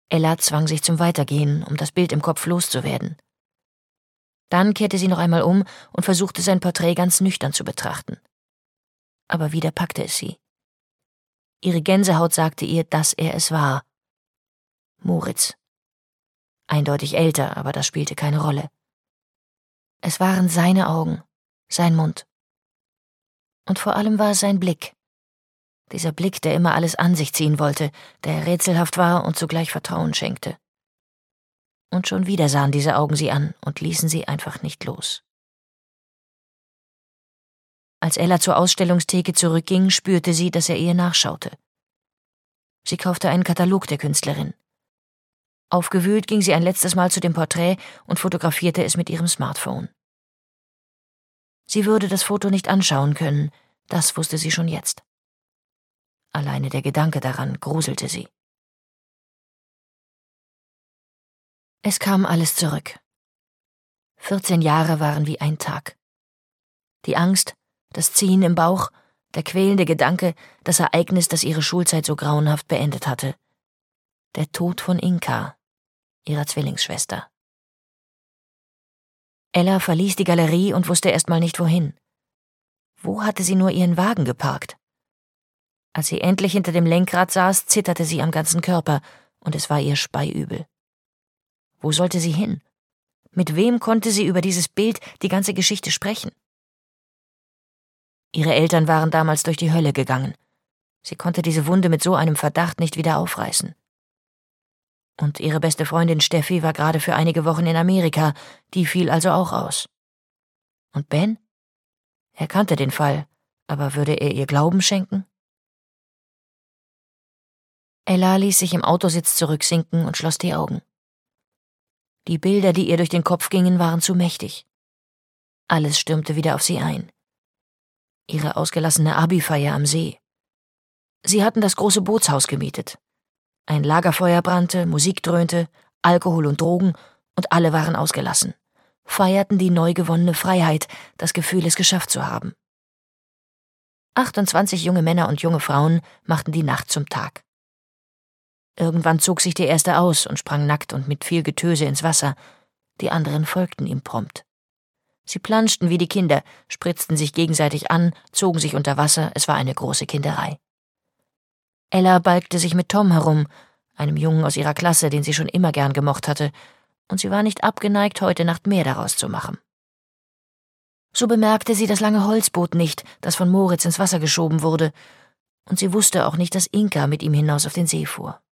Ella zwang sich zum Weitergehen, um das Bild im Kopf loszuwerden. Dann kehrte sie noch einmal um und versuchte, sein Porträt ganz nüchtern zu betrachten. Aber wieder packte es sie. Ihre Gänsehaut sagte ihr, dass er es war. Moritz. Eindeutig älter, aber das spielte keine Rolle. Es waren seine Augen, sein Mund. Und vor allem war es sein Blick. Dieser Blick, der immer alles an sich ziehen wollte, der rätselhaft war und zugleich Vertrauen schenkte. Und schon wieder sahen diese Augen sie an und ließen sie einfach nicht los. Als Ella zur Ausstellungstheke zurückging, spürte sie, dass er ihr nachschaute. Sie kaufte einen Katalog der Künstlerin. Aufgewühlt ging sie ein letztes Mal zu dem Porträt und fotografierte es mit ihrem Smartphone. Sie würde das Foto nicht anschauen können, das wusste sie schon jetzt. Alleine der Gedanke daran gruselte sie. Es kam alles zurück. 14 Jahre waren wie ein Tag. Die Angst, das Ziehen im Bauch, der quälende Gedanke, das Ereignis, das ihre Schulzeit so grauenhaft beendet hatte. Der Tod von Inka, ihrer Zwillingsschwester. Ella verließ die Galerie und wusste erst mal nicht wohin. Wo hatte sie nur ihren Wagen geparkt? Als sie endlich hinter dem Lenkrad saß, zitterte sie am ganzen Körper und es war ihr speiübel. Wo sollte sie hin? Mit wem konnte sie über dieses Bild die ganze Geschichte sprechen? Ihre Eltern waren damals durch die Hölle gegangen. Sie konnte diese Wunde mit so einem Verdacht nicht wieder aufreißen. Und ihre beste Freundin Steffi war gerade für einige Wochen in Amerika, die fiel also auch aus. Und Ben? Er kannte den Fall, aber würde er ihr Glauben schenken? Ella ließ sich im Autositz zurücksinken und schloss die Augen. Die Bilder, die ihr durch den Kopf gingen, waren zu mächtig. Alles stürmte wieder auf sie ein. Ihre ausgelassene Abi-Feier am See. Sie hatten das große Bootshaus gemietet. Ein Lagerfeuer brannte, Musik dröhnte, Alkohol und Drogen, und alle waren ausgelassen, feierten die neu gewonnene Freiheit, das Gefühl, es geschafft zu haben. 28 junge Männer und junge Frauen machten die Nacht zum Tag. Irgendwann zog sich der Erste aus und sprang nackt und mit viel Getöse ins Wasser. Die anderen folgten ihm prompt. Sie planschten wie die Kinder, spritzten sich gegenseitig an, zogen sich unter Wasser, es war eine große Kinderei. Ella balgte sich mit Tom herum, einem Jungen aus ihrer Klasse, den sie schon immer gern gemocht hatte, und sie war nicht abgeneigt, heute Nacht mehr daraus zu machen. So bemerkte sie das lange Holzboot nicht, das von Moritz ins Wasser geschoben wurde, und sie wusste auch nicht, dass Inka mit ihm hinaus auf den See fuhr.